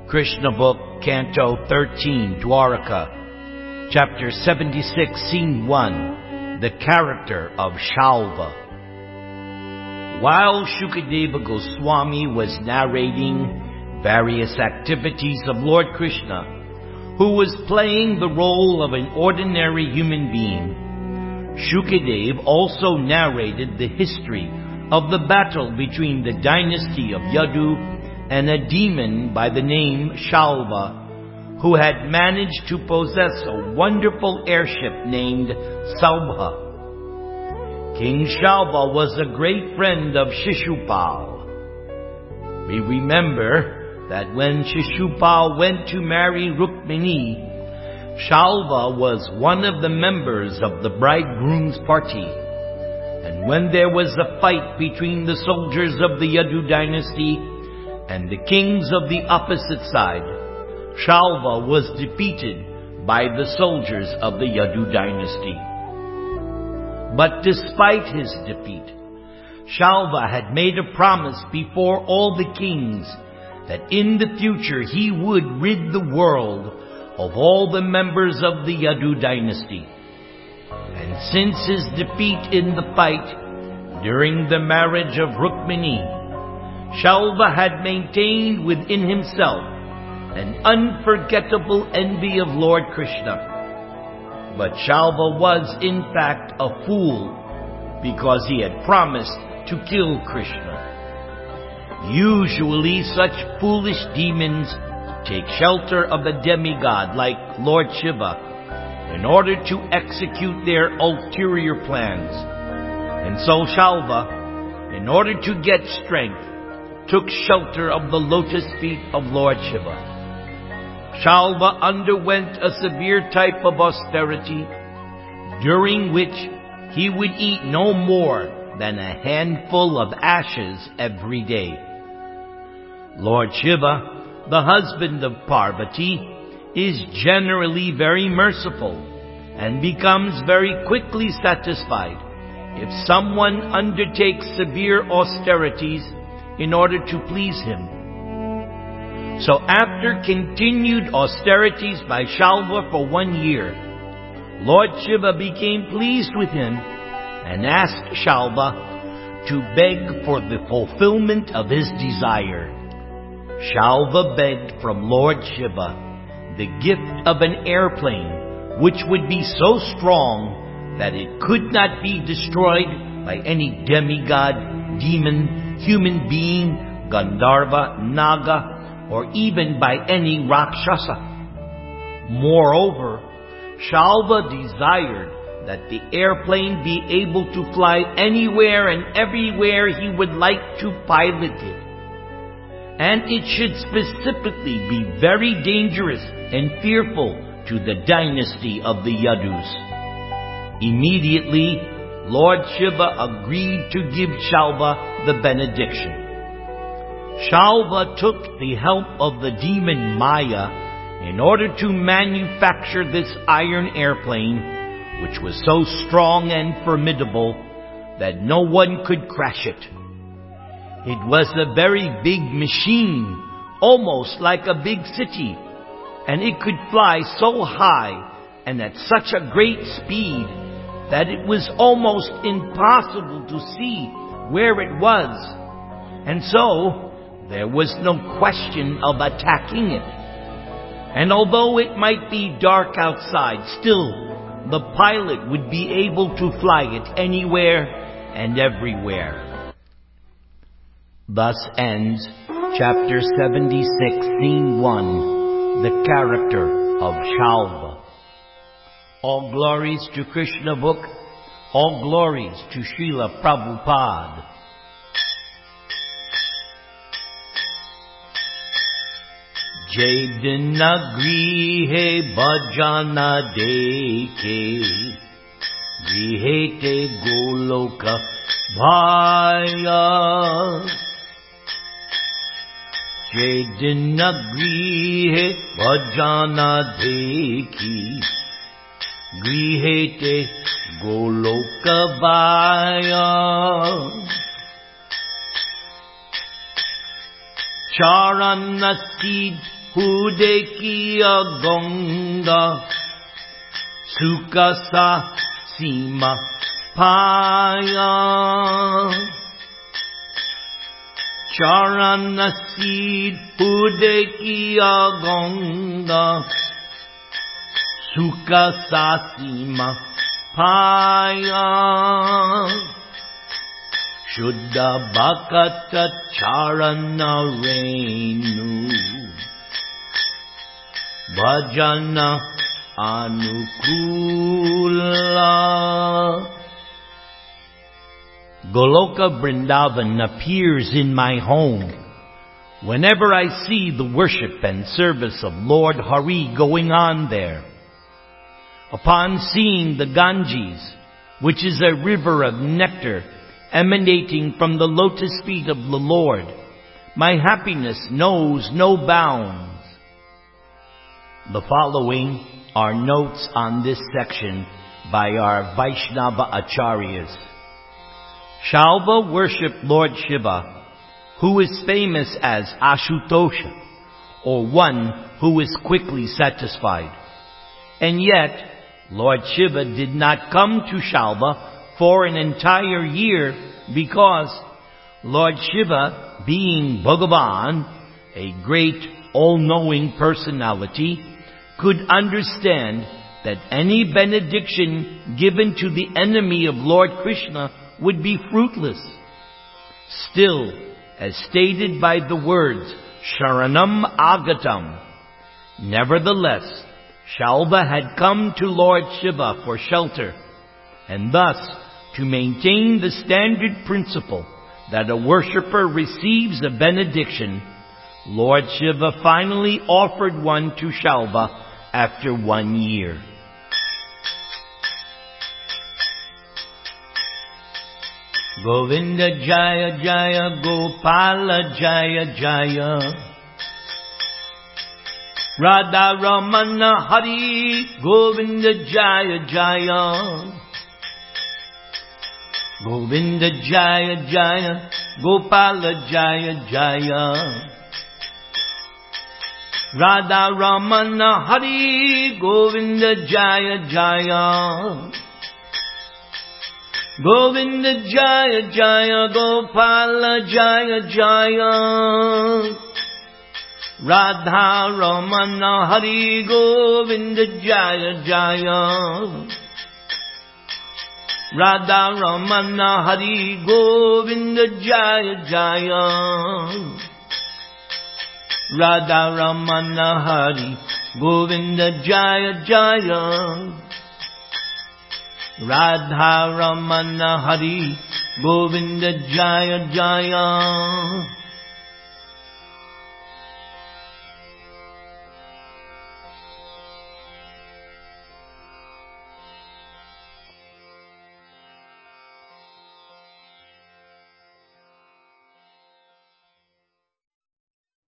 Krishna Book, Canto 13, Dwaraka, Chapter 76, Scene 1, The Character of Shalva. While Shukadeva Goswami was narrating various activities of Lord Krishna, who was playing the role of an ordinary human being, Shukadeva also narrated the history of the battle between the dynasty of Yadu and a demon by the name Shalva, who had managed to possess a wonderful airship named Saubha. King Shalva was a great friend of Shishupal. We remember that when Shishupal went to marry Rukmini, Shalva was one of the members of the bridegroom's party. And when there was a fight between the soldiers of the Yadu dynasty and the kings of the opposite side, Shalva was defeated by the soldiers of the Yadu dynasty. But despite his defeat, Shalva had made a promise before all the kings that in the future he would rid the world of all the members of the Yadu dynasty. And since his defeat in the fight during the marriage of Rukmini, Shalva had maintained within himself an unforgettable envy of Lord Krishna. But Shalva was in fact a fool because he had promised to kill Krishna. Usually such foolish demons take shelter of a demigod like Lord Shiva in order to execute their ulterior plans. And so Shalva, in order to get strength, took shelter of the lotus feet of Lord Shiva. Shalva underwent a severe type of austerity, during which he would eat no more than a handful of ashes every day. Lord Shiva, the husband of Parvati, is generally very merciful and becomes very quickly satisfied if someone undertakes severe austerities in order to please him. So after continued austerities by Shalva for 1 year, Lord Shiva became pleased with him and asked Shalva to beg for the fulfillment of his desire. Shalva begged from Lord Shiva the gift of an airplane which would be so strong that it could not be destroyed by any demigod, demon, human being, Gandharva, Naga, or even by any Rakshasa. Moreover, Shalva desired that the airplane be able to fly anywhere and everywhere he would like to pilot it. And it should specifically be very dangerous and fearful to the dynasty of the Yadus. Immediately, Lord Shiva agreed to give Shalva the benediction. Shalva took the help of the demon Maya in order to manufacture this iron airplane, which was so strong and formidable that no one could crash it. It was a very big machine, almost like a big city, and it could fly so high and at such a great speed that it was almost impossible to see where it was. And so, there was no question of attacking it. And although it might be dark outside, still, the pilot would be able to fly it anywhere and everywhere. Thus ends Chapter 76, Scene 1, The Character of Shalva. All glories to Krishna Book, all glories to Srila Prabhupada. Jaidana grihe bhajana deke, grihete goloka bhaya. Jaidana grihe bhajana deki, grihete goloka bhaya. Charana seed Hudekiya Gonga Sukasa Sima Paya Charanasid Hudekiya Gonga Sukasa Sima Paya Shuddha Bhakata Charana Renu Bhajana Anukula. Goloka Vrindavan appears in my home whenever I see the worship and service of Lord Hari going on there. Upon seeing the Ganges, which is a river of nectar emanating from the lotus feet of the Lord, my happiness knows no bounds. The following are notes on this section by our Vaishnava Acharyas. Shalva worshipped Lord Shiva, who is famous as Ashutosha, or one who is quickly satisfied. And yet, Lord Shiva did not come to Shalva for an entire year because Lord Shiva, being Bhagavan, a great all-knowing personality, could understand that any benediction given to the enemy of Lord Krishna would be fruitless. Still, as stated by the words Sharanam Agatam, nevertheless, Shalva had come to Lord Shiva for shelter, and thus, to maintain the standard principle that a worshipper receives a benediction, Lord Shiva finally offered one to Shalva after 1 year. Govinda Jaya Jaya Gopala Jaya Jaya Radha Ramana Hari Govinda Jaya Jaya Govinda Jaya Jaya Gopala Jaya Jaya Radha Ramana Hari Govinda Jaya Jaya Govinda Jaya Jaya Gopala Jaya Jaya Radha Ramana Hari Govinda Jaya Jaya Radha Ramana Hari Govinda Jaya Jaya Radha Ramana Hari Govinda Jaya Jaya Radha Ramana Hari Govinda Jaya Jaya